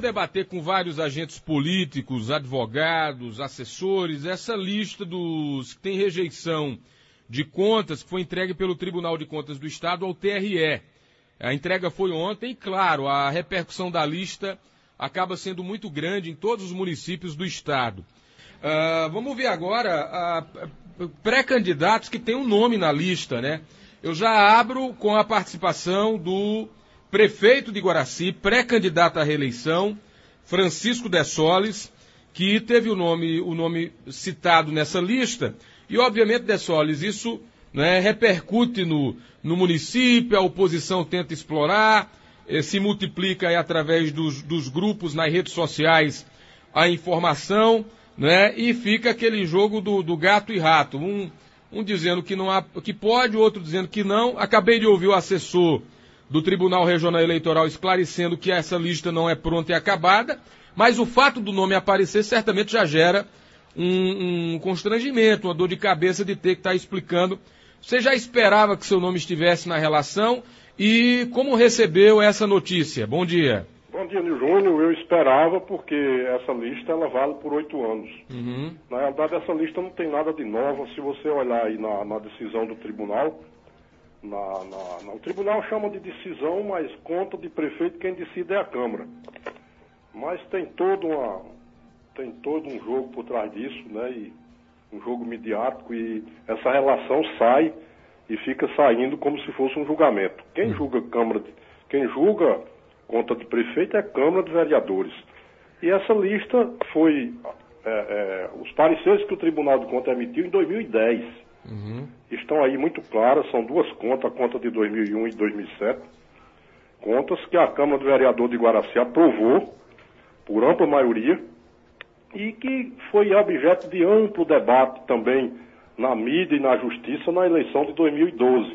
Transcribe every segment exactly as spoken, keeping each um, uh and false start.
debater com vários agentes políticos, advogados, assessores, essa lista dos que tem rejeição de contas que foi entregue pelo Tribunal de Contas do Estado ao T R E. A entrega foi ontem e, claro, a repercussão da lista acaba sendo muito grande em todos os municípios do Estado. Uh, vamos ver agora uh, pré-candidatos que têm um nome na lista, né? Eu já abro com a participação do prefeito de Guaraci, pré-candidato à reeleição, Francisco de Solis, que teve o nome, o nome citado nessa lista. E, obviamente, de Solis, isso, né, repercute no, no município, a oposição tenta explorar, eh, se multiplica aí através dos, dos grupos nas redes sociais a informação, né, e fica aquele jogo do, do gato e rato. Um, um dizendo que, não há, que pode, o outro dizendo que não. Acabei de ouvir o assessor do Tribunal Regional Eleitoral esclarecendo que essa lista não é pronta e acabada, mas o fato do nome aparecer certamente já gera um, um constrangimento, uma dor de cabeça de ter que estar explicando. Você já esperava que seu nome estivesse na relação e como recebeu essa notícia? Bom dia. Bom dia, Nil Júnior. Eu esperava porque essa lista ela vale por oito anos. Uhum. Na realidade, essa lista não tem nada de nova. Se você olhar aí na, na decisão do tribunal, na, na, na, o tribunal chama de decisão, mas conta de prefeito quem decide é a Câmara. Mas tem todo, uma, tem todo um jogo por trás disso, né? E um jogo midiático, e essa relação sai e fica saindo como se fosse um julgamento. Quem julga Câmara, quem julga conta de prefeito é a Câmara de Vereadores. E essa lista foi, é, é, os pareceres que o Tribunal de Contas emitiu em dois mil e dez. Uhum. Estão aí muito claras, são duas contas, a conta de dois mil e um e dois mil e sete. Contas que a Câmara de Vereadores de Guaraci aprovou por ampla maioria e que foi objeto de amplo debate também na mídia e na justiça na eleição de dois mil e doze.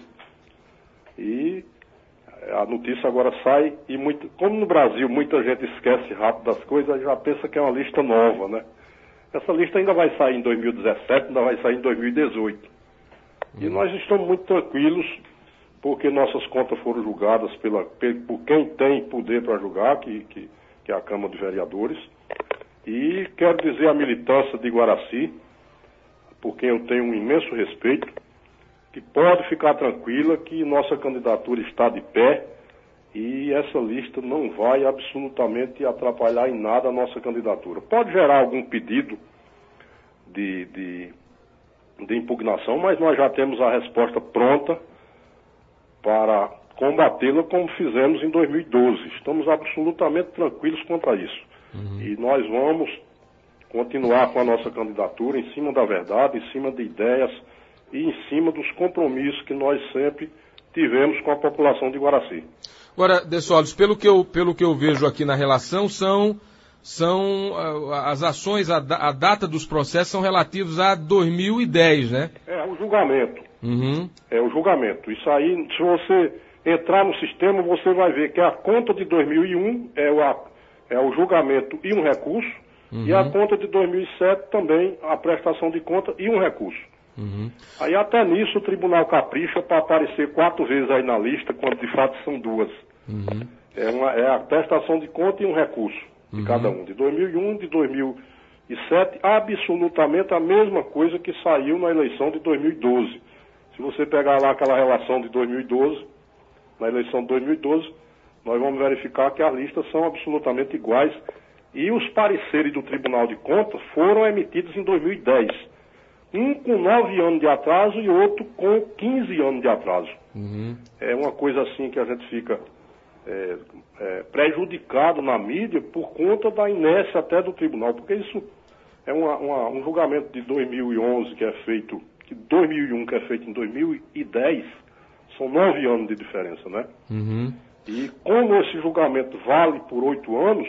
E a notícia agora sai e, muito, como no Brasil muita gente esquece rápido das coisas, já pensa que é uma lista nova, né? Essa lista ainda vai sair em dois mil e dezessete, ainda vai sair em dois mil e dezoito. E nós estamos muito tranquilos, porque nossas contas foram julgadas pela, por quem tem poder para julgar, que, que, que é a Câmara de Vereadores. E quero dizer à militância de Guaraci, por quem eu tenho um imenso respeito, que pode ficar tranquila que nossa candidatura está de pé e essa lista não vai absolutamente atrapalhar em nada a nossa candidatura. Pode gerar algum pedido de, de, de impugnação, mas nós já temos a resposta pronta para combatê-la como fizemos em dois mil e doze. Estamos absolutamente tranquilos quanto a isso. Uhum. E nós vamos continuar com a nossa candidatura em cima da verdade, em cima de ideias e em cima dos compromissos que nós sempre tivemos com a população de Guaraci. Agora, De Solis, pelo que eu, pelo que eu vejo aqui na relação, são, são uh, as ações, a, a data dos processos são relativos a dois mil e dez, né? É, o julgamento. Uhum. É o julgamento. Isso aí, se você entrar no sistema, você vai ver que a conta de dois mil e um é o, é o julgamento e um recurso, uhum. E a conta de dois mil e sete também a prestação de conta e um recurso. Uhum. Aí até nisso o tribunal capricha para aparecer quatro vezes aí na lista, quando de fato são duas. Uhum. É, uma, é a prestação de conta e um recurso de uhum. cada um. De dois mil e um, de dois mil e sete, absolutamente a mesma coisa que saiu na eleição de dois mil e doze. Se você pegar lá aquela relação de dois mil e doze, na eleição de dois mil e doze, nós vamos verificar que as listas são absolutamente iguais. E os pareceres do Tribunal de Contas foram emitidos em dois mil e dez. Um com nove anos de atraso e outro com quinze anos de atraso. Uhum. É uma coisa assim que a gente fica é, é, prejudicado na mídia por conta da inércia até do tribunal, porque isso é uma, uma, um julgamento de dois mil e onze que é feito, que dois mil e um que é feito em dois mil e dez, são nove anos de diferença, né? Uhum. E como esse julgamento vale por oito anos,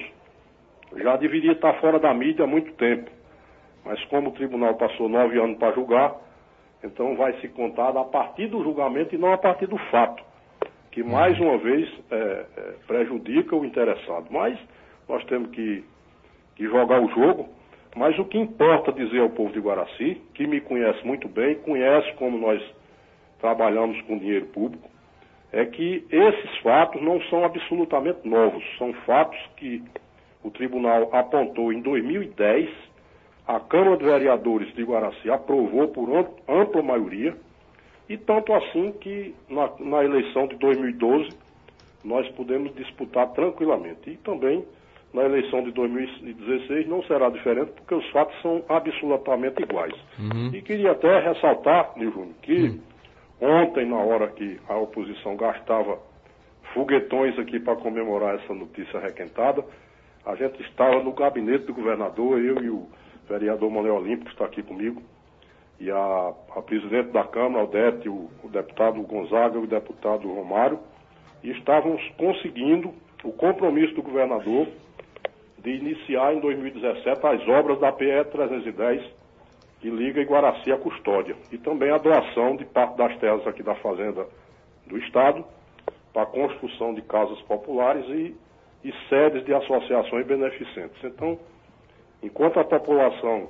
já deveria estar fora da mídia há muito tempo. Mas como o tribunal passou nove anos para julgar, então vai se contar a partir do julgamento e não a partir do fato, que mais uma vez é, é, prejudica o interessado. Mas nós temos que, que jogar o jogo, mas o que importa dizer ao povo de Guaraci, que me conhece muito bem, conhece como nós trabalhamos com dinheiro público, é que esses fatos não são absolutamente novos, são fatos que o tribunal apontou em dois mil e dez, a Câmara de Vereadores de Guaraci aprovou por ampla maioria, e tanto assim que na, na eleição de dois mil e doze nós podemos disputar tranquilamente. E também na eleição de dois mil e dezesseis não será diferente, porque os fatos são absolutamente iguais. Uhum. E queria até ressaltar, Nil Júnior, que uhum. ontem, na hora que a oposição gastava foguetões aqui para comemorar essa notícia requentada, a gente estava no gabinete do governador, eu e o vereador Manuel Olímpio, que está aqui comigo, e a, a presidente da Câmara, Aldete, o, o deputado Gonzaga e o deputado Romário, e estávamos conseguindo o compromisso do governador de iniciar em dois mil e dezessete as obras da P E trezentos e dez, que liga Iguaraci à Custódia, e também a doação de parte das terras aqui da Fazenda do Estado para a construção de casas populares e, e sedes de associações beneficentes. Então, enquanto a população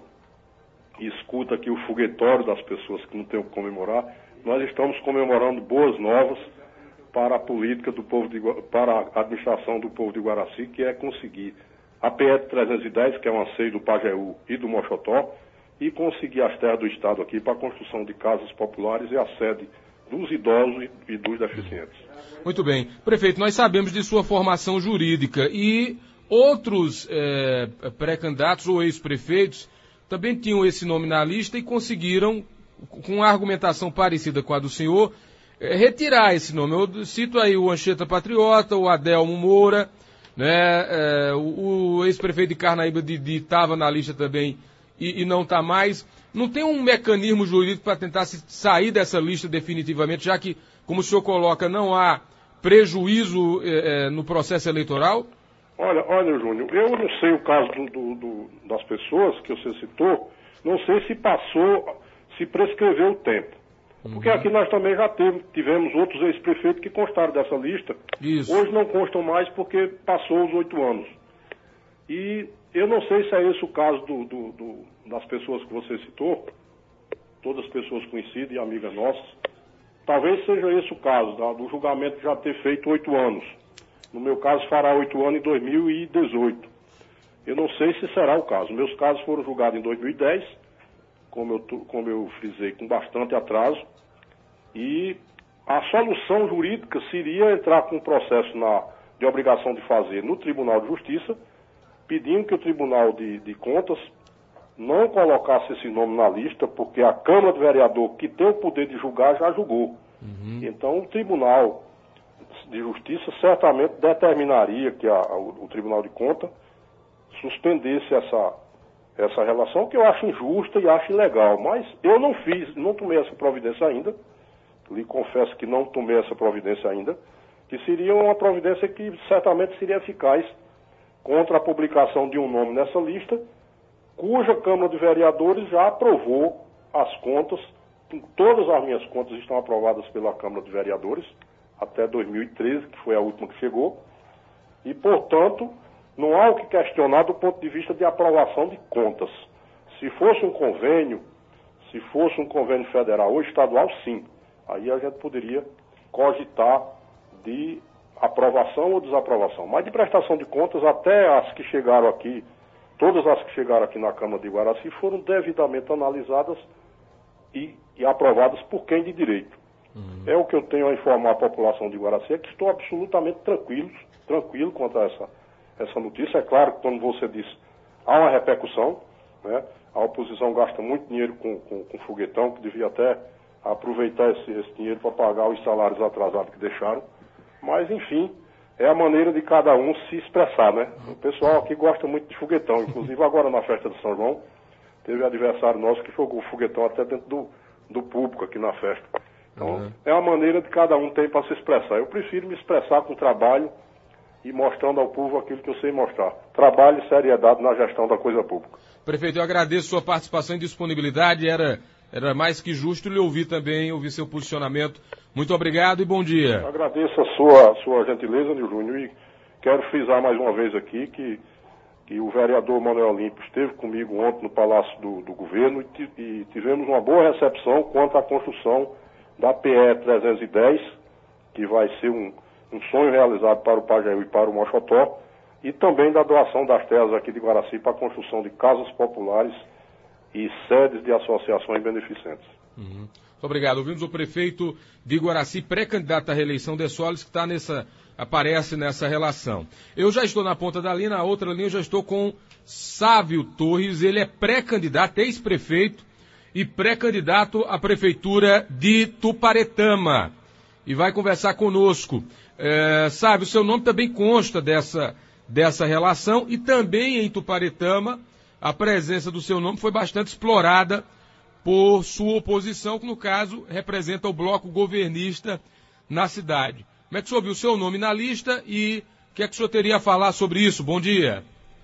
escuta aqui o foguetório das pessoas que não tem o que comemorar, nós estamos comemorando boas novas para a política do povo de, para a administração do povo de Guaraci, que é conseguir a P E trezentos e dez, que é um anseio do Pajeú e do Mochotó, e conseguir as terras do Estado aqui para a construção de casas populares e a sede dos idosos e dos deficientes. Muito bem. Prefeito, nós sabemos de sua formação jurídica e outros é, pré-candidatos ou ex-prefeitos também tinham esse nome na lista e conseguiram, com uma argumentação parecida com a do senhor, é, retirar esse nome. Eu cito aí o Anchieta Patriota, o Adelmo Moura, né, é, o, o ex-prefeito de Carnaíba Didi estava na lista também e, e não está mais. Não tem um mecanismo jurídico para tentar se sair dessa lista definitivamente, já que, como o senhor coloca, não há prejuízo é, é, no processo eleitoral? Olha, olha, Júnior, eu não sei o caso do, do, do, das pessoas que você citou, não sei se passou, se prescreveu o tempo. Porque uhum. aqui nós também já teve, tivemos outros ex-prefeitos que constaram dessa lista. Isso. Hoje não constam mais porque passou os oito anos. E eu não sei se é esse o caso do, do, do, das pessoas que você citou, todas pessoas conhecidas e amigas nossas. Talvez seja esse o caso, tá? Do julgamento já ter feito oito anos. No meu caso, fará oito anos em dois mil e dezoito. Eu não sei se será o caso. Meus casos foram julgados em dois mil e dez, como eu, como eu frisei, com bastante atraso. E a solução jurídica seria entrar com um processo na, de obrigação de fazer no Tribunal de Justiça, pedindo que o Tribunal de, de Contas não colocasse esse nome na lista, porque a Câmara de Vereador, que tem o poder de julgar, já julgou. Uhum. Então, o Tribunal de Justiça certamente determinaria que a, o, o Tribunal de Contas suspendesse essa, essa relação, que eu acho injusta e acho ilegal. Mas eu não fiz, não tomei essa providência ainda. Lhe confesso que não tomei essa providência ainda, que seria uma providência que certamente seria eficaz contra a publicação de um nome nessa lista, cuja Câmara de Vereadores já aprovou as contas. Todas as minhas contas estão aprovadas pela Câmara de Vereadores até dois mil e treze, que foi a última que chegou, e, portanto, não há o que questionar do ponto de vista de aprovação de contas. Se fosse um convênio, se fosse um convênio federal ou estadual, sim. Aí a gente poderia cogitar de aprovação ou desaprovação. Mas de prestação de contas, até as que chegaram aqui, todas as que chegaram aqui na Câmara de Guaraci foram devidamente analisadas e, e aprovadas por quem de direito. Uhum. É o que eu tenho a informar a população de Guaraci, é que estou absolutamente tranquilo, tranquilo quanto a essa, essa notícia. É claro que, como você disse, há uma repercussão, né? A oposição gasta muito dinheiro com, com, com foguetão, que devia até aproveitar esse, esse dinheiro para pagar os salários atrasados que deixaram. Mas, enfim, é a maneira de cada um se expressar, né? O pessoal aqui gosta muito de foguetão. Inclusive, agora na festa de São João, teve adversário nosso que jogou foguetão até dentro do, do público aqui na festa. Então, uhum. é a maneira de cada um tem para se expressar. Eu prefiro me expressar com trabalho e mostrando ao povo aquilo que eu sei mostrar. Trabalho e seriedade na gestão da coisa pública. Prefeito, eu agradeço sua participação e disponibilidade. Era... Era mais que justo lhe ouvir também, ouvir seu posicionamento. Muito obrigado e bom dia. Eu agradeço a sua, a sua gentileza, Nil Júnior, e quero frisar mais uma vez aqui que, que o vereador Manuel Olímpio esteve comigo ontem no Palácio do, do Governo e, e tivemos uma boa recepção quanto à construção da P E trezentos e dez, que vai ser um, um sonho realizado para o Pajeú e para o Mochotó, e também da doação das terras aqui de Guaraci para a construção de casas populares e sedes de associações beneficentes. Uhum. Muito obrigado. Ouvimos o prefeito de Guaraci, pré-candidato à reeleição de Solis, que está nessa, aparece nessa relação. Eu já estou na ponta da linha, na outra linha eu já estou com Sávio Torres, ele é pré-candidato, ex-prefeito e pré-candidato à prefeitura de Tuparetama. E vai conversar conosco. É, Sávio, seu nome também consta dessa, dessa relação e também em Tuparetama a presença do seu nome foi bastante explorada por sua oposição, que no caso representa o bloco governista na cidade. Como é que o senhor viu o seu nome na lista e o que é que o senhor teria a falar sobre isso? Bom dia.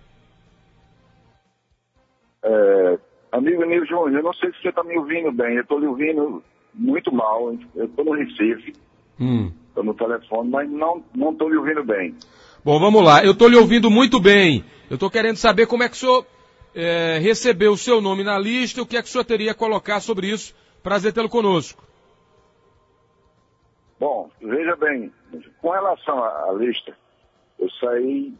É, amigo Nilson, eu não sei se você está me ouvindo bem, eu estou lhe ouvindo muito mal, eu estou no Recife, estou hum. no telefone, mas não não estou lhe ouvindo bem. Bom, vamos lá, eu estou lhe ouvindo muito bem, eu estou querendo saber como é que o senhor é, recebeu o seu nome na lista e o que é que o senhor teria a colocar sobre isso. Prazer tê-lo conosco. Bom, veja bem, com relação à lista, eu saí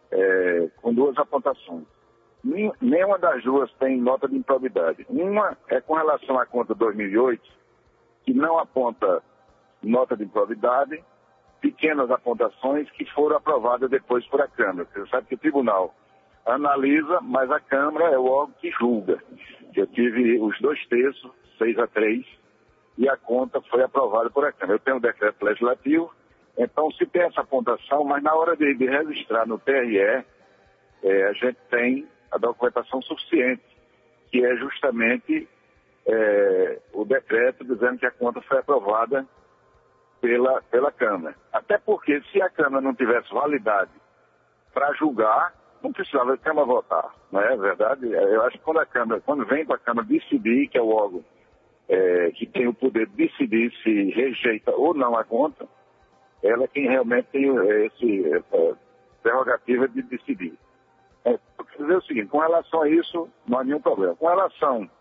é, com duas apontações. Nenhuma das duas tem nota de improbidade. Uma é com relação à conta dois mil e oito, que não aponta nota de improbidade, pequenas apontações que foram aprovadas depois por a Câmara. Você sabe que o tribunal analisa, mas a Câmara é o órgão que julga. Eu tive os dois terços, seis a três, e a conta foi aprovada por a Câmara. Eu tenho o decreto legislativo, então se tem essa apontação, mas na hora de, de registrar no T R E, é, a gente tem a documentação suficiente, que é justamente é, o decreto dizendo que a conta foi aprovada pela, pela Câmara. Até porque se a Câmara não tivesse validade para julgar, não precisava a Câmara votar, não é verdade? Eu acho que quando a Câmara, quando vem para a Câmara decidir, que é o órgão é, que tem o poder de decidir se rejeita ou não a conta, ela é quem realmente tem esse, essa prerrogativa de decidir. É, eu quero dizer o seguinte, com relação a isso, não há nenhum problema. Com relação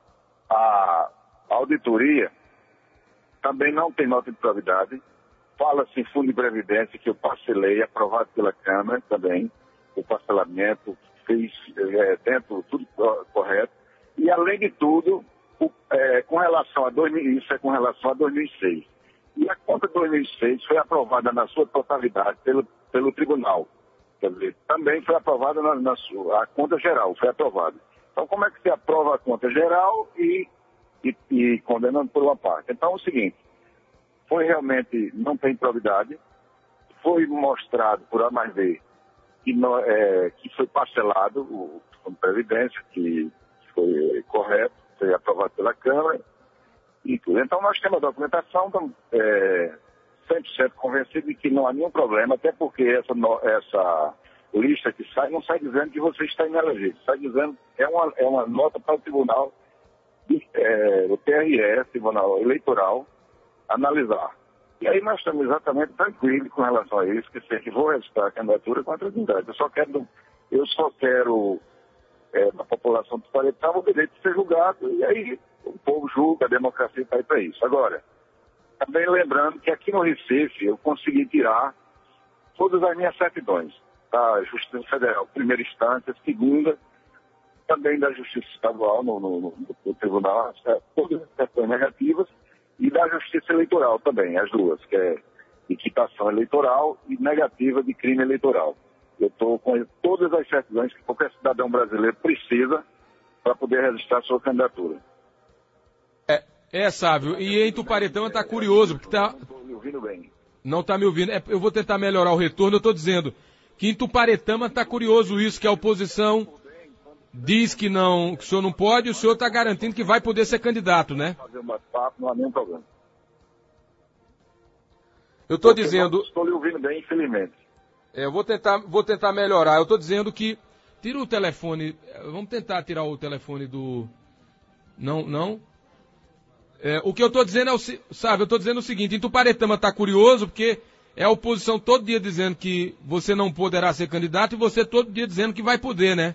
à auditoria, também não tem nota de improbidade. Fala-se em fundo de previdência, que eu parcelei, aprovado pela Câmara também, o parcelamento, fez é, dentro, tudo correto. E, além de tudo, o, é, com relação a dois mil, isso é com relação a dois mil e seis. E a conta de dois mil e seis foi aprovada na sua totalidade pelo, pelo tribunal. Quer dizer, também foi aprovada na, na sua, a conta geral, foi aprovada. Então, como é que se aprova a conta geral e, e, e condenando por uma parte? Então, é o seguinte, foi realmente, não tem improbidade, foi mostrado por A mais B que, no, é, que foi parcelado o Fundo de Previdência, que foi correto, foi aprovado pela Câmara e tudo. Então, nós temos a documentação, então, é, cem por cento convencido de que não há nenhum problema, até porque essa, essa lista que sai, não sai dizendo que você está inelegível, sai dizendo que é uma, é uma nota para o Tribunal, é, o T R E, Tribunal Eleitoral, analisar. E aí nós estamos exatamente tranquilos com relação a isso, que sei que vou registrar a candidatura com a tranquilidade. Eu só quero, eu só quero é, na população do Tuparetama o direito de ser julgado, e aí o povo julga, a democracia está aí para isso. Agora, também lembrando que aqui no Recife eu consegui tirar todas as minhas certidões da Justiça Federal, primeira instância, segunda, também da Justiça Estadual, no, no, no, no Tribunal, todas as certidões negativas, e da Justiça Eleitoral também, as duas, que é de quitação eleitoral e negativa de crime eleitoral. Eu estou com todas as certidões que qualquer cidadão brasileiro precisa para poder registrar sua candidatura. É, é, Sávio, e em Tuparetama está curioso, porque tá... Não estou me ouvindo bem. Não está me ouvindo. É, eu vou tentar melhorar o retorno, eu estou dizendo que em Tuparetama está curioso isso, que a oposição diz que não, que o senhor não pode, e o senhor está garantindo que vai poder ser candidato, né? Fazer um bate-papo, não há nenhum problema. Eu estou dizendo... Estou lhe ouvindo bem, infelizmente. É, eu vou tentar, vou tentar melhorar. Eu estou dizendo que... Tira o telefone... Vamos tentar tirar o telefone do... Não, não? É, o que eu estou dizendo é o... Sabe, eu estou dizendo o seguinte, em Tuparetama está curioso, porque é a oposição todo dia dizendo que você não poderá ser candidato, e você todo dia dizendo que vai poder, né?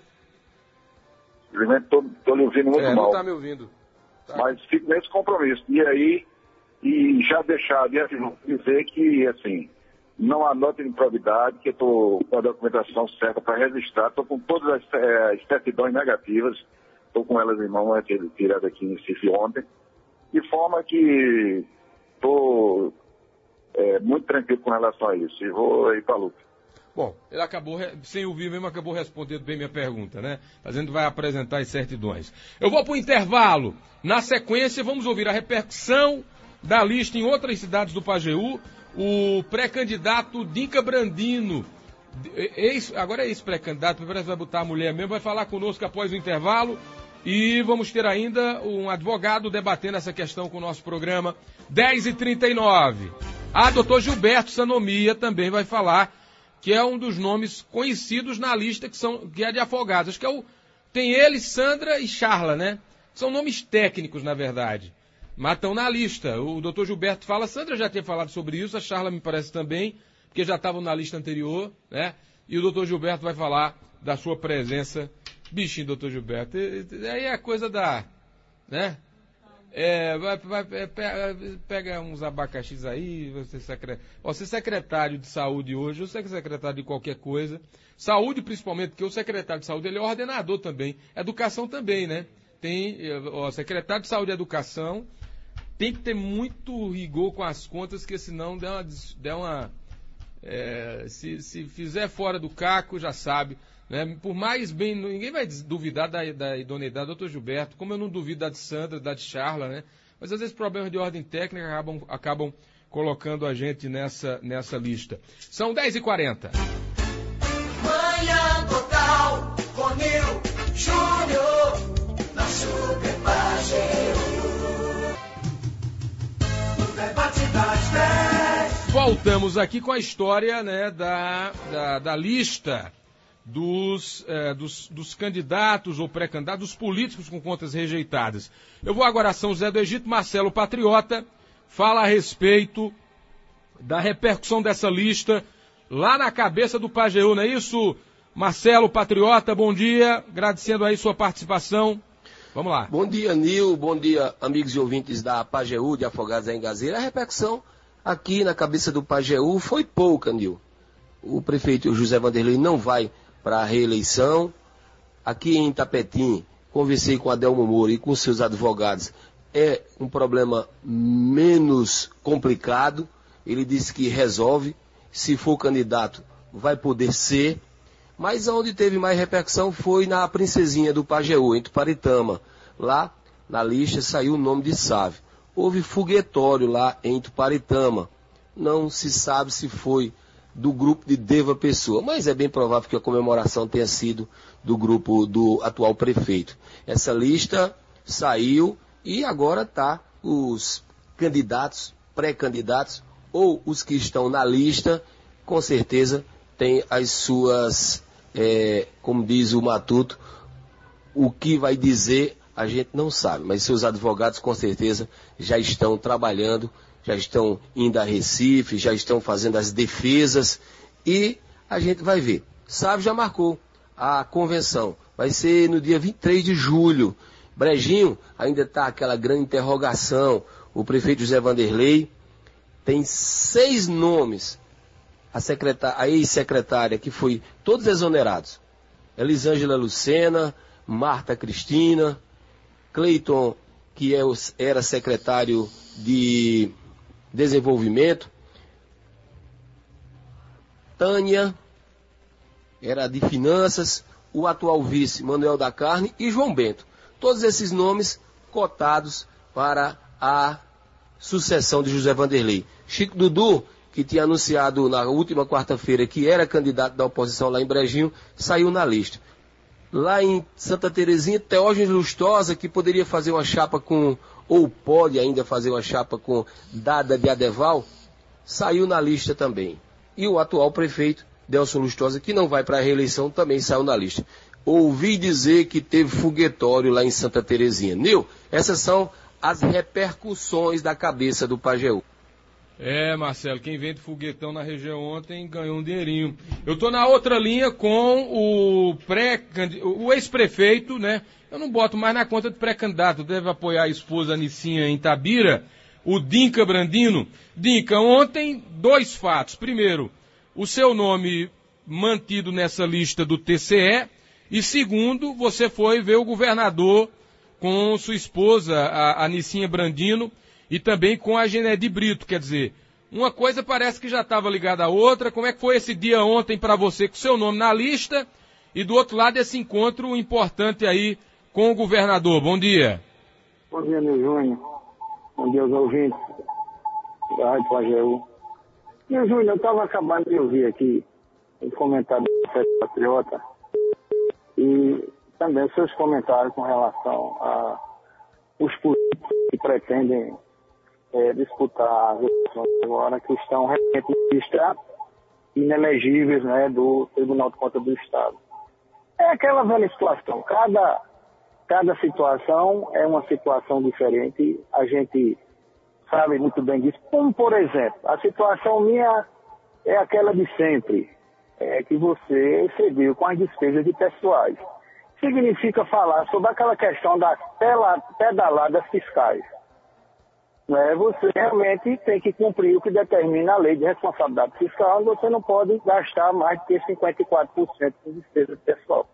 Estou lhe ouvindo muito é, mal. Não está me ouvindo. Tá. Mas fico nesse compromisso. E aí, e já deixar de dizer que, assim, não há nota de improbidade, que eu estou com a documentação certa para registrar, estou com todas as, é, as certidões negativas, estou com elas em mão, é tirada aqui em Recife ontem, de forma que estou é, muito tranquilo com relação a isso. E vou aí para a luta. Bom, ele acabou, sem ouvir mesmo, acabou respondendo bem minha pergunta, né? Fazendo vai apresentar as certidões. Eu vou para o intervalo. Na sequência, vamos ouvir a repercussão da lista em outras cidades do Pajeú. O pré-candidato Dinca Brandino, ex, agora é ex-pré-candidato, parece que vai botar a mulher mesmo, vai falar conosco após o intervalo. E vamos ter ainda um advogado debatendo essa questão com o nosso programa. dez e trinta e nove. A doutor Gilberto Sanomia também vai falar, que é um dos nomes conhecidos na lista, que, são, que é de afogados. Acho que é o, tem ele, Sandra e Charla, né? São nomes técnicos, na verdade. Mas estão na lista. O doutor Gilberto fala, Sandra já tinha falado sobre isso, a Charla me parece também, porque já estavam na lista anterior, né? E o doutor Gilberto vai falar da sua presença. Bichinho, doutor Gilberto. Aí é a coisa da... né? É, vai, vai, pega uns abacaxis aí, você, secre... você secretário de saúde hoje, você é secretário de qualquer coisa, saúde principalmente, porque o secretário de saúde ele é ordenador também, educação também, né? Tem, ó, secretário de saúde e educação tem que ter muito rigor com as contas, porque senão der uma, der uma é, se, se fizer fora do caco, já sabe, né? Por mais bem, ninguém vai duvidar da, da idoneidade do doutor Gilberto, como eu não duvido da de Sandra, da de Charla, né? Mas às vezes problemas de ordem técnica acabam, acabam colocando a gente nessa, nessa lista. São dez e quarenta. Manhã Total, com Nil Júnior, na Super Pajeú. O debate das dez. Voltamos aqui com a história, né, da, da, da lista Dos, eh, dos, dos candidatos ou pré-candidatos, dos políticos com contas rejeitadas. Eu vou agora a São José do Egito. Marcelo Patriota fala a respeito da repercussão dessa lista lá na cabeça do Pajeú, não é isso? Marcelo Patriota, bom dia, agradecendo aí sua participação. Vamos lá. Bom dia, Nil, bom dia, amigos e ouvintes da Pajeú, de Afogados em Gazeira. A repercussão aqui na cabeça do Pajeú foi pouca, Nil. O prefeito José Vanderlei não vai para a reeleição. Aqui em Itapetim, conversei com Adelmo Moura e com seus advogados. É um problema menos complicado. Ele disse que resolve. Se for candidato, vai poder ser. Mas onde teve mais repercussão foi na Princesinha do Pajeú, em Tuparitama. Lá, na lista, saiu o nome de Sávio. Houve foguetório lá em Tuparitama. Não se sabe se foi do grupo de Deva Pessoa, mas é bem provável que a comemoração tenha sido do grupo do atual prefeito. Essa lista saiu e agora está os candidatos, pré-candidatos, ou os que estão na lista, com certeza tem as suas, é, como diz o Matuto, o que vai dizer a gente não sabe, mas seus advogados com certeza já estão trabalhando, já estão indo a Recife, já estão fazendo as defesas e a gente vai ver. Sávio já marcou a convenção, vai ser no dia vinte e três de julho. Brejinho ainda está aquela grande interrogação. O prefeito José Vanderlei tem seis nomes. A, secretar... a ex-secretária que foi todos exonerados. Elisângela Lucena, Marta Cristina, Cleiton, que é o... era secretário de Desenvolvimento, Tânia, era de Finanças, o atual vice, Manuel da Carne, e João Bento. Todos esses nomes cotados para a sucessão de José Vanderlei. Chico Dudu, que tinha anunciado na última quarta-feira que era candidato da oposição lá em Brejinho, saiu na lista. Lá em Santa Terezinha, Teógenes Lustosa, que poderia fazer uma chapa com, ou pode ainda fazer uma chapa com Dada de Adeval, saiu na lista também. E o atual prefeito, Delson Lustosa, que não vai para a reeleição, também saiu na lista. Ouvi dizer que teve foguetório lá em Santa Terezinha. Nil, essas são as repercussões da cabeça do Pajeú. É, Marcelo, quem vende foguetão na região ontem ganhou um dinheirinho. Eu tô na outra linha com o pré o ex-prefeito, né? Eu não boto mais na conta de pré-candidato, deve apoiar a esposa Nicinha em Tabira, o Dinca Brandino. Dinca, ontem, dois fatos. Primeiro, o seu nome mantido nessa lista do T C E, e segundo, você foi ver o governador com sua esposa, a, a Nicinha Brandino, e também com a Genede Brito. Quer dizer, uma coisa parece que já estava ligada à outra. Como é que foi esse dia ontem para você com seu nome na lista e do outro lado esse encontro importante aí com o governador? Bom dia. Bom dia, meu Júnior. Bom dia aos ouvintes da Rádio Pajeú. Meu Júnior, eu estava acabando de ouvir aqui o comentário do Festa Patriota e também os seus comentários com relação a os políticos que pretendem é, disputar as eleições agora, que estão realmente registrados inelegíveis, né, do Tribunal de Contas do Estado. É aquela velha situação. Cada, cada situação é uma situação diferente. A gente sabe muito bem disso. Como, por exemplo, a situação minha é aquela de sempre, é que você excedeu com as despesas de pessoais. Significa falar sobre aquela questão das pedaladas fiscais. Né? Você realmente tem que cumprir o que determina a lei de responsabilidade fiscal, onde você não pode gastar mais do que cinquenta e quatro por cento de despesa pessoal.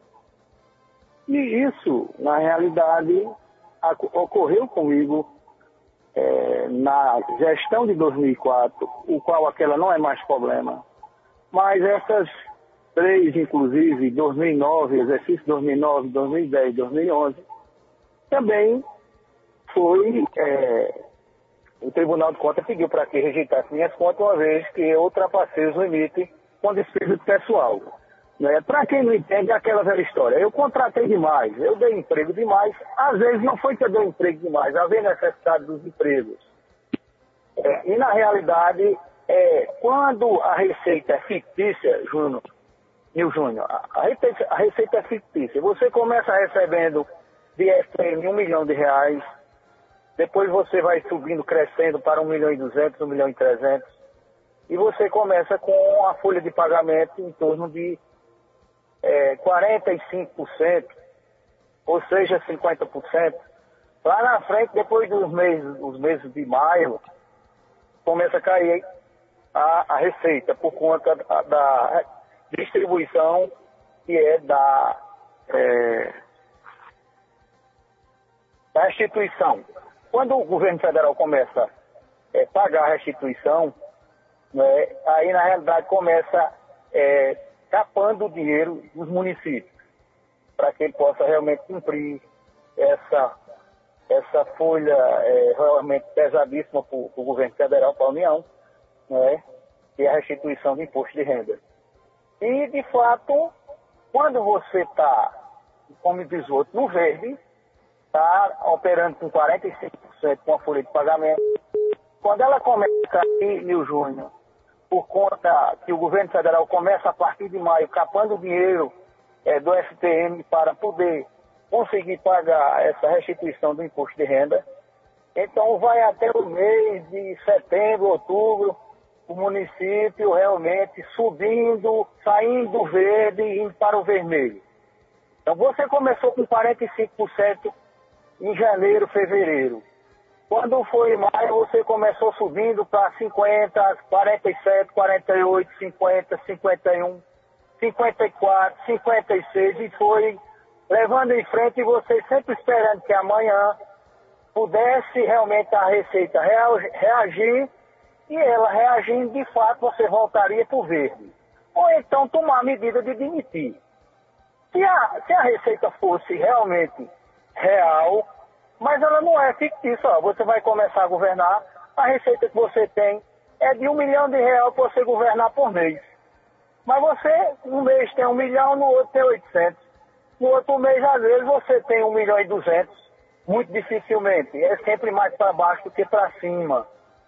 E isso, na realidade, ocorreu comigo é, na gestão de dois mil e quatro, o qual aquela não é mais problema, mas essas três, inclusive, dois mil e nove, exercício dois mil e nove, dois mil e dez, dois mil e onze, também foi, é, o Tribunal de Contas pediu para que rejeitasse minhas contas, uma vez que eu ultrapassei os limites com despesa de pessoal. Né? Para quem não entende, é aquela velha história. Eu contratei demais, eu dei emprego demais, às vezes não foi que eu dei emprego demais, havia necessidade dos empregos. É, e na realidade, é, quando a receita é fictícia, Júnior, Nil Júnior, a receita, a receita é fictícia. Você começa recebendo de F M um milhão de reais, depois você vai subindo, crescendo para um milhão e duzentos, um milhão e trezentos, e você começa com a folha de pagamento em torno de é, quarenta e cinco por cento, ou seja, cinquenta por cento. Lá na frente, depois dos meses, os meses de maio, começa a cair a, a receita por conta da, da distribuição que é da, é, da restituição. Quando o governo federal começa a é, pagar a restituição, né, aí na realidade começa é, capando o dinheiro dos municípios, para que ele possa realmente cumprir essa, essa folha é, realmente pesadíssima para o governo federal, para a União, né, que é a restituição do imposto de renda. E, de fato, quando você está, como diz o outro, no verde, está operando com quarenta e cinco por cento com a folha de pagamento, quando ela começa a cair, Nil Júnior, por conta que o governo federal começa a partir de maio capando o dinheiro é, do S T M para poder conseguir pagar essa restituição do imposto de renda, então vai até o mês de setembro, outubro, o município realmente subindo, saindo do verde e indo para o vermelho. Então você começou com quarenta e cinco por cento em janeiro, fevereiro. Quando foi em maio, você começou subindo para cinquenta, quarenta e sete, quarenta e oito, cinquenta, cinquenta e um, cinquenta e quatro, cinquenta e seis e foi levando em frente e você sempre esperando que amanhã pudesse realmente a Receita reagir e ela reagindo, de fato, você voltaria para o verde. Ou então tomar a medida de demitir. Se a, se a Receita fosse realmente real, mas ela não é fictícia, ó, você vai começar a governar, a receita que você tem é de um milhão de reais para você governar por mês. Mas você, um mês tem um milhão, no outro tem oitocentos. No outro mês, às vezes, você tem um milhão e duzentos. Muito dificilmente. É sempre mais para baixo do que para cima.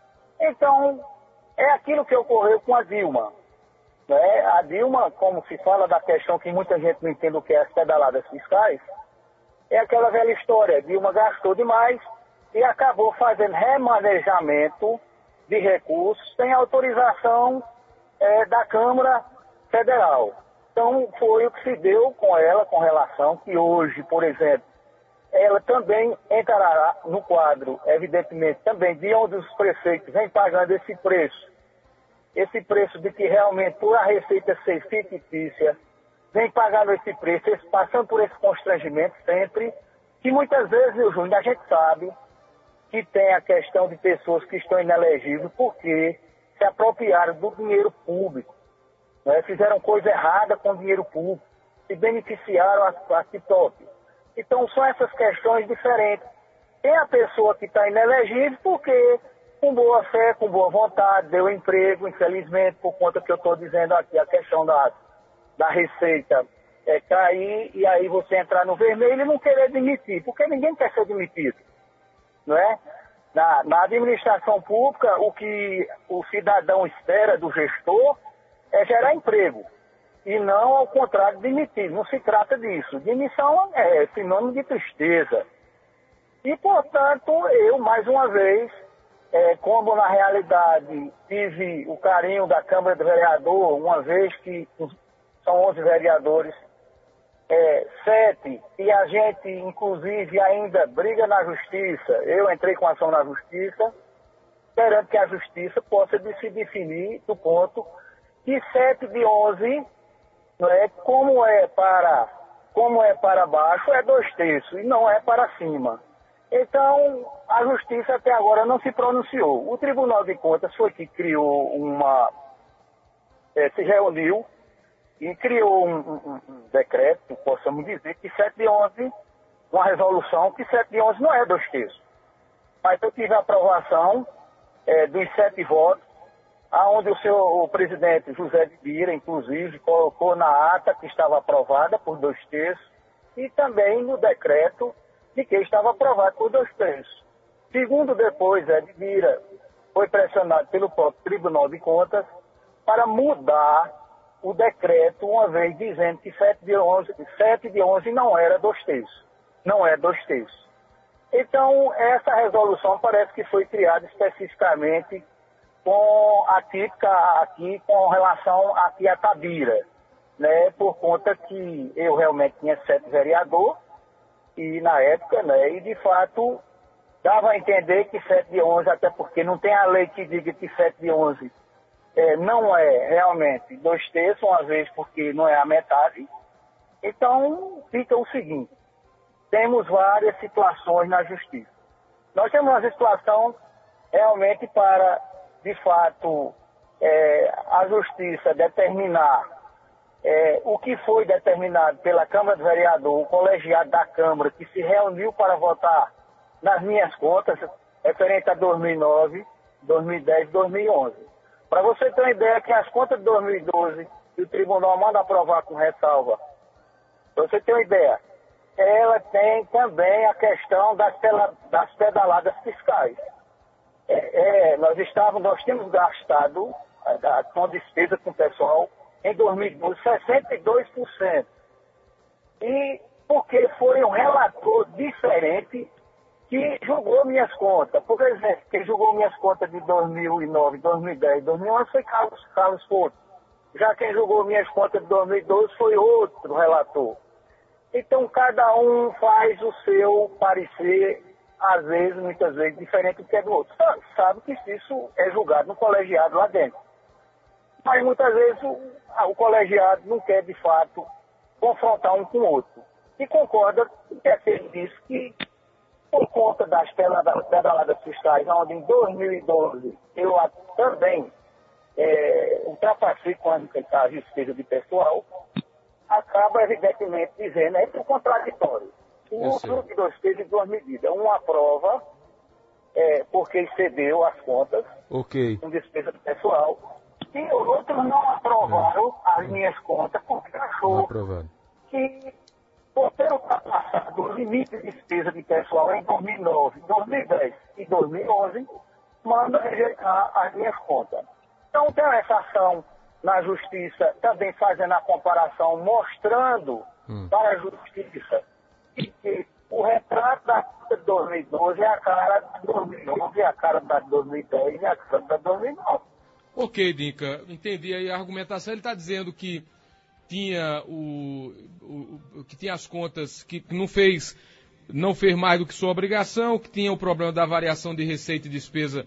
Então, é aquilo que ocorreu com a Dilma. Né? A Dilma, como se fala da questão que muita gente não entende o que é as pedaladas fiscais, é aquela velha história. Dilma gastou demais e acabou fazendo remanejamento de recursos sem autorização é, da Câmara Federal. Então, foi o que se deu com ela, com relação que hoje, por exemplo, ela também entrará no quadro, evidentemente, também de onde os prefeitos vêm pagando esse preço esse preço de que realmente por a receita ser fictícia, vem pagando esse preço, esse, passando por esse constrangimento sempre, que muitas vezes, viu, Júnior, a gente sabe que tem a questão de pessoas que estão inelegíveis porque se apropriaram do dinheiro público, né? Fizeram coisa errada com o dinheiro público, se beneficiaram a, a top. Então são essas questões diferentes. Tem a pessoa que está inelegível porque, com boa fé, com boa vontade, deu emprego, infelizmente, por conta que eu estou dizendo aqui, a questão da, da receita é cair e aí você entrar no vermelho e não querer demitir, porque ninguém quer ser demitido, não é? Na, na administração pública, o que o cidadão espera do gestor é gerar emprego, e não ao contrário, demitir. Não se trata disso. Demissão é sinônimo de tristeza. E, portanto, eu, mais uma vez, é, como na realidade tive o carinho da Câmara do Vereador, uma vez que são onze vereadores, é, sete, e a gente, inclusive, ainda briga na Justiça. Eu entrei com ação na Justiça, esperando que a Justiça possa se definir do ponto que sete de onze, não é, como, é para, como é para baixo, é dois terços, e não é para cima. Então, a Justiça até agora não se pronunciou. O Tribunal de Contas foi que criou uma... É, se reuniu e criou um, um, um decreto, possamos dizer, que sete de onze, uma resolução, que sete de onze não é dois terços. Mas eu tive a aprovação é, dos sete votos, aonde o seu o presidente José de Bira, inclusive, colocou na ata que estava aprovada por dois terços e também no decreto de que estava aprovado por dois terços. Segundo depois, Zé de Bira foi pressionado pelo próprio Tribunal de Contas para mudar o decreto, uma vez dizendo que sete de onze, sete de onze não era dois terços, não é dois terços. Então, essa resolução parece que foi criada especificamente com a típica aqui, com relação aqui à Tabira, né, por conta que eu realmente tinha sete vereadores, e na época, né, e de fato, dava a entender que sete de onze, até porque não tem a lei que diga que sete de onze é, não é realmente dois terços, uma vez porque não é a metade. Então, fica o seguinte, temos várias situações na Justiça. Nós temos uma situação realmente para, de fato, é, a Justiça determinar é, o que foi determinado pela Câmara do Vereador, o colegiado da Câmara, que se reuniu para votar nas minhas contas, referente a dois mil e nove, dois mil e dez e dois mil e onze. Para você ter uma ideia que as contas de dois mil e doze, que o Tribunal manda aprovar com ressalva, para você ter uma ideia, ela tem também a questão das, das pedaladas fiscais. É, é, nós estávamos, nós tínhamos gastado a, com despesa com o pessoal em dois mil e doze sessenta e dois por cento. E porque foi um relator diferente que julgou minhas contas. Por exemplo, quem julgou minhas contas de dois mil e nove, dois mil e dez, dois mil e onze foi Carlos, Carlos Couto. Já quem julgou minhas contas de dois mil e doze foi outro relator. Então, cada um faz o seu parecer, às vezes, muitas vezes, diferente do que é do outro. Sabe, sabe que isso é julgado no colegiado lá dentro. Mas, muitas vezes, o, o colegiado não quer, de fato, confrontar um com o outro. E concorda com o que ele disse que, por conta das pedaladas fiscais, onde em dois mil e doze eu também é, ultrapassei quando a despesa de pessoal, acaba, evidentemente, dizendo, é por contraditório. O outro de dois pesos e duas medidas. Um aprova, é, porque excedeu as contas, okay, com despesa pessoal, e outros não aprovaram é. as minhas contas, porque achou que, por ter ultrapassado o limite de despesa de pessoal em dois mil e nove, dois mil e dez e dois mil e onze, manda rejeitar as minhas contas. Então, tem essa ação na Justiça, também fazendo a comparação, mostrando hum. para a Justiça que o retrato da de dois mil e doze é a cara de dois mil e nove, é a cara da dois mil e dez e a cara da dois mil e nove. Ok, Dinca, entendi aí a argumentação. Ele está dizendo que tinha o, o que tinha as contas que não fez, não fez mais do que sua obrigação, que tinha o problema da variação de receita e despesa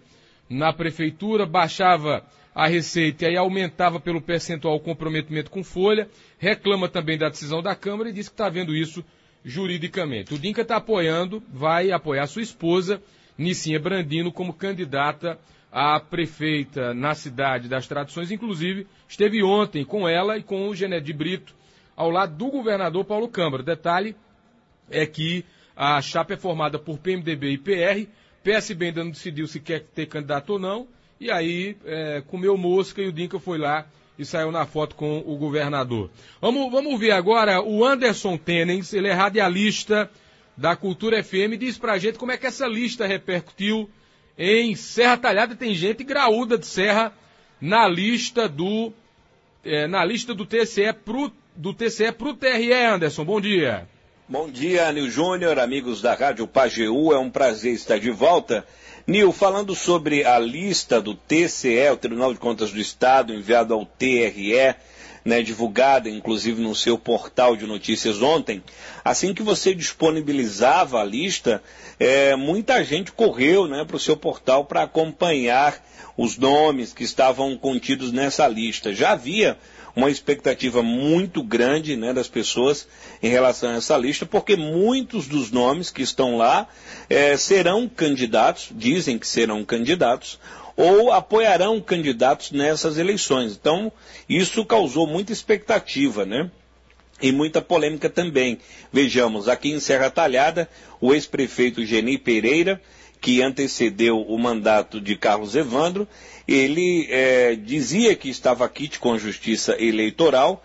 na prefeitura, baixava a receita e aí aumentava pelo percentual o comprometimento com folha, reclama também da decisão da Câmara e diz que está vendo isso juridicamente. O Dinca está apoiando, vai apoiar sua esposa, Nicinha Brandino, como candidata a prefeita na cidade das Tradições, inclusive esteve ontem com ela e com o Gened Brito, ao lado do governador Paulo Câmara. Detalhe é que a chapa é formada por P M D B e P R, P S B ainda não decidiu se quer ter candidato ou não, e aí é, comeu mosca e o Dinca foi lá e saiu na foto com o governador. Vamos, vamos ver agora o Anderson Tenens, ele é radialista da Cultura F M, diz pra gente como é que essa lista repercutiu em Serra Talhada. Tem gente graúda de Serra na lista do, é, na lista do T C E pro, do T C E pro T R E, Anderson, bom dia. Bom dia, Nil Júnior, amigos da Rádio Pajeú, é um prazer estar de volta. Nil, falando sobre a lista do T C E, o Tribunal de Contas do Estado, enviado ao T R E, né, divulgada inclusive no seu portal de notícias ontem, assim que você disponibilizava a lista, é, muita gente correu, né, para o seu portal para acompanhar os nomes que estavam contidos nessa lista. Já havia uma expectativa muito grande, né, das pessoas em relação a essa lista, porque muitos dos nomes que estão lá é, serão candidatos, dizem que serão candidatos, ou apoiarão candidatos nessas eleições. Então, isso causou muita expectativa, né? E muita polêmica também. Vejamos, aqui em Serra Talhada, o ex-prefeito Geni Pereira, que antecedeu o mandato de Carlos Evandro, ele é, dizia que estava quite com a justiça eleitoral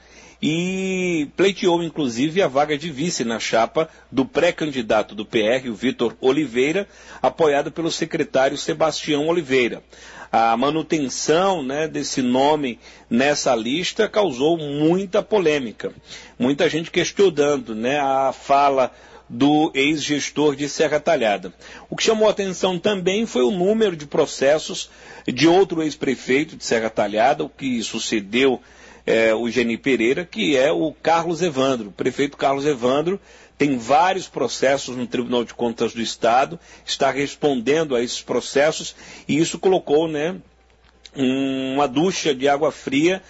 e pleiteou inclusive a vaga de vice na chapa do pré-candidato do P R, o Vitor Oliveira, apoiado pelo secretário Sebastião Oliveira. A manutenção, né, desse nome nessa lista causou muita polêmica. Muita gente questionando, né, a fala do ex-gestor de Serra Talhada. O que chamou a atenção também foi o número de processos de outro ex-prefeito de Serra Talhada, o que sucedeu é, o Geni Pereira, que é o Carlos Evandro. O prefeito Carlos Evandro tem vários processos no Tribunal de Contas do Estado, está respondendo a esses processos, e isso colocou, né, uma ducha de água fria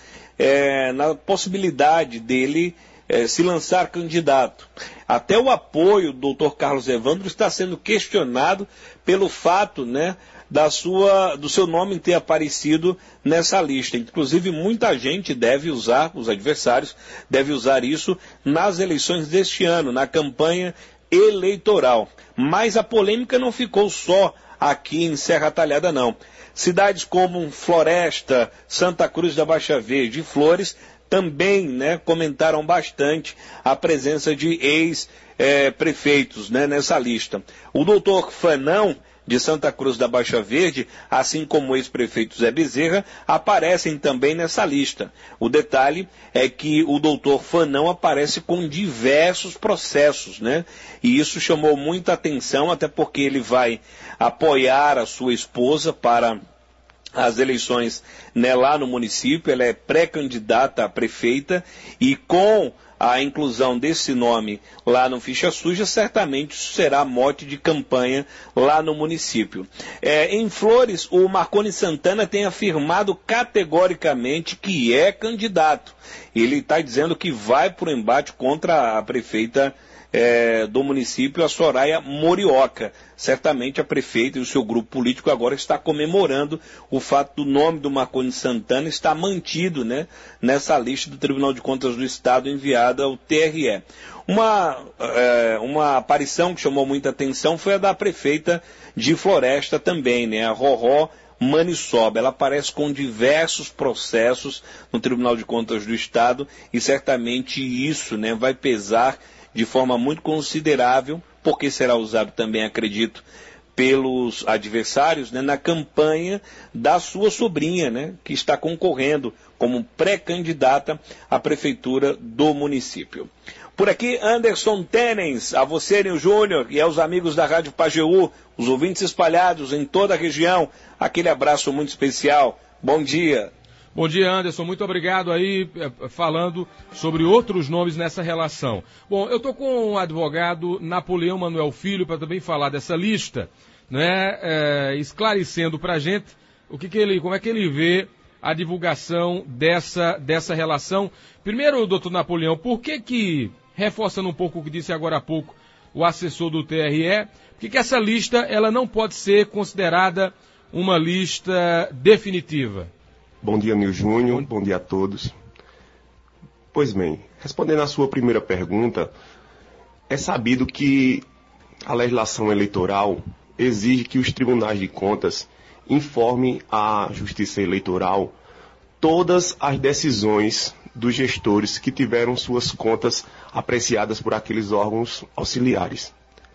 é, na possibilidade dele é, se lançar candidato. Até o apoio do doutor Carlos Evandro está sendo questionado pelo fato, né, da sua, do seu nome ter aparecido nessa lista. Inclusive, muita gente deve usar, os adversários, deve usar isso nas eleições deste ano, na campanha eleitoral. Mas a polêmica não ficou só aqui em Serra Talhada, não. Cidades como Floresta, Santa Cruz da Baixa Verde e Flores também, né, comentaram bastante a presença de ex-prefeitos, né, nessa lista. O doutor Fanão, de Santa Cruz da Baixa Verde, assim como o ex-prefeito Zé Bezerra, aparecem também nessa lista. O detalhe é que o doutor Fanão aparece com diversos processos, né? E isso chamou muita atenção, até porque ele vai apoiar a sua esposa para as eleições, né, lá no município. Ela é pré-candidata a prefeita e com a inclusão desse nome lá no Ficha Suja, certamente isso será mote de campanha lá no município. É, em Flores, o Marconi Santana tem afirmado categoricamente que é candidato. Ele está dizendo que vai para o embate contra a prefeita É, do município, a Soraya Morioka. Certamente a prefeita e o seu grupo político agora está comemorando o fato do nome do Marconi Santana estar mantido, né, nessa lista do Tribunal de Contas do Estado enviada ao T R E. Uma, é, uma aparição que chamou muita atenção foi a da prefeita de Floresta também, né, a Roró Maniçoba. Ela aparece com diversos processos no Tribunal de Contas do Estado e certamente isso, né, vai pesar de forma muito considerável, porque será usado também, acredito, pelos adversários, né, na campanha da sua sobrinha, né, que está concorrendo como pré-candidata à prefeitura do município. Por aqui, Anderson Tenens, a você, Nil Júnior, e aos amigos da Rádio Pajeú, os ouvintes espalhados em toda a região, aquele abraço muito especial. Bom dia. Bom dia, Anderson. Muito obrigado aí, falando sobre outros nomes nessa relação. Bom, eu estou com o advogado Napoleão Manuel Filho para também falar dessa lista. né, é, esclarecendo para a gente o que, que ele, como é que ele vê a divulgação dessa, dessa relação. Primeiro, doutor Napoleão, por que que, reforçando um pouco o que disse agora há pouco o assessor do T R E, por que que essa lista ela não pode ser considerada uma lista definitiva? Bom dia, Nil Júnior, bom dia a todos. Pois bem, respondendo à sua primeira pergunta, é sabido que a legislação eleitoral exige que os tribunais de contas informem à Justiça Eleitoral todas as decisões dos gestores que tiveram suas contas apreciadas por aqueles órgãos auxiliares.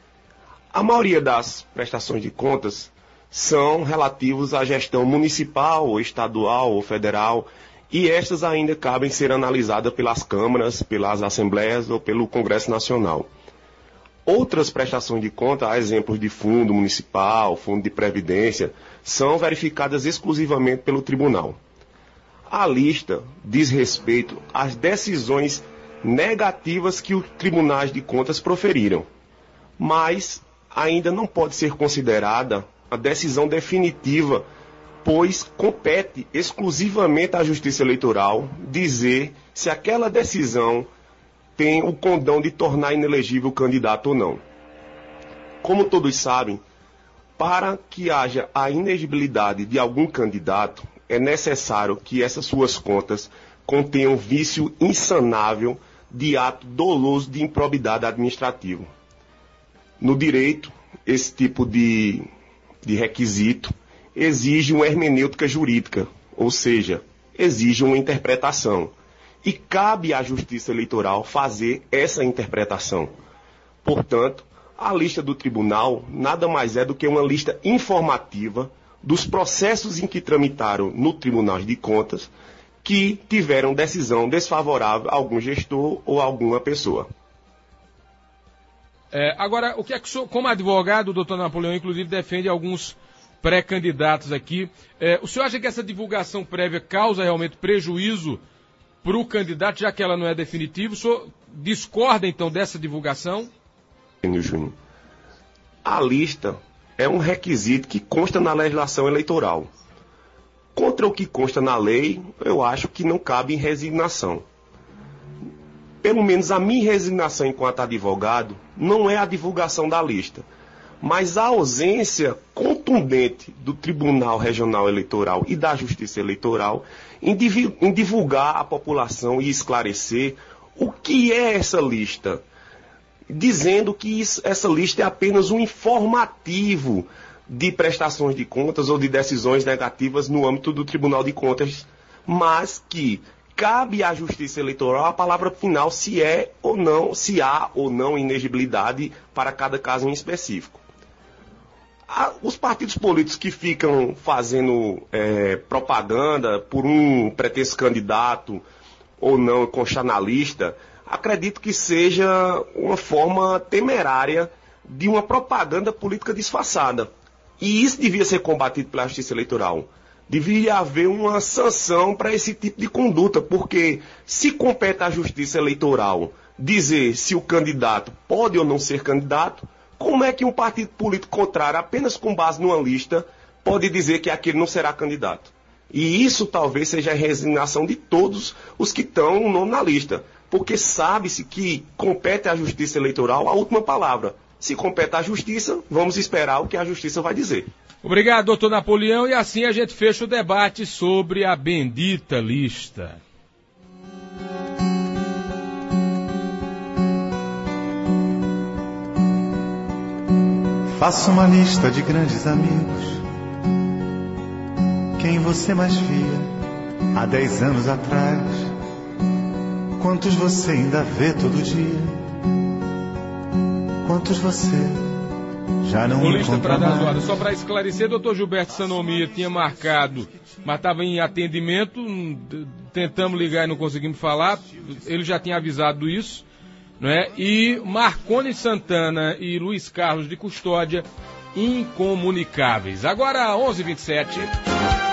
A maioria das prestações de contas são relativos à gestão municipal, estadual ou federal, e estas ainda cabem ser analisadas pelas câmaras, pelas assembleias ou pelo Congresso Nacional. Outras prestações de conta, a exemplos de fundo municipal, fundo de previdência, são verificadas exclusivamente pelo tribunal. A lista diz respeito às decisões negativas que os tribunais de contas proferiram, mas ainda não pode ser considerada a decisão definitiva, pois compete exclusivamente à Justiça Eleitoral dizer se aquela decisão tem o condão de tornar inelegível o candidato ou não. Como todos sabem, para que haja a inegibilidade de algum candidato, é necessário que essas suas contas contenham vício insanável de ato doloso de improbidade administrativa. No direito, esse tipo de, de requisito exige uma hermenêutica jurídica, ou seja, exige uma interpretação. E cabe à Justiça Eleitoral fazer essa interpretação. Portanto, a lista do tribunal nada mais é do que uma lista informativa dos processos em que tramitaram no Tribunal de Contas que tiveram decisão desfavorável a algum gestor ou a alguma pessoa. É, agora, o que é que o senhor, como advogado, o doutor Napoleão, inclusive, defende alguns pré-candidatos aqui. É, o senhor acha que essa divulgação prévia causa realmente prejuízo para o candidato, já que ela não é definitiva? O senhor discorda, então, dessa divulgação? Júnior, a lista é um requisito que consta na legislação eleitoral. Contra o que consta na lei, eu acho que não cabe resignação. Pelo menos a minha resignação enquanto advogado não é a divulgação da lista, mas a ausência contundente do Tribunal Regional Eleitoral e da Justiça Eleitoral em, div- em divulgar à população e esclarecer o que é essa lista, dizendo que isso, essa lista é apenas um informativo de prestações de contas ou de decisões negativas no âmbito do Tribunal de Contas, mas que cabe à Justiça Eleitoral a palavra final se é ou não, se há ou não inegibilidade para cada caso em específico. Os partidos políticos que ficam fazendo é, propaganda por um pretenso candidato ou não constar na lista, acredito que seja uma forma temerária de uma propaganda política disfarçada. E isso devia ser combatido pela Justiça Eleitoral. Devia haver uma sanção para esse tipo de conduta, porque se compete à Justiça Eleitoral dizer se o candidato pode ou não ser candidato, como é que um partido político contrário, apenas com base numa lista, pode dizer que aquele não será candidato? E isso talvez seja a resignação de todos os que estão na lista, porque sabe-se que compete à Justiça Eleitoral a última palavra. Se compete à Justiça, vamos esperar o que a Justiça vai dizer. Obrigado, doutor Napoleão, e assim a gente fecha o debate sobre a bendita lista. Faça uma lista de grandes amigos, quem você mais via há dez anos atrás, quantos você ainda vê todo dia, quantos você já não encontra mais. Só para esclarecer, doutor Gilberto Sanomia tinha marcado, mas estava em atendimento, tentamos ligar e não conseguimos falar, ele já tinha avisado isso. Não é? E Marconi Santana e Luiz Carlos de Custódia, incomunicáveis. Agora, onze e vinte e sete.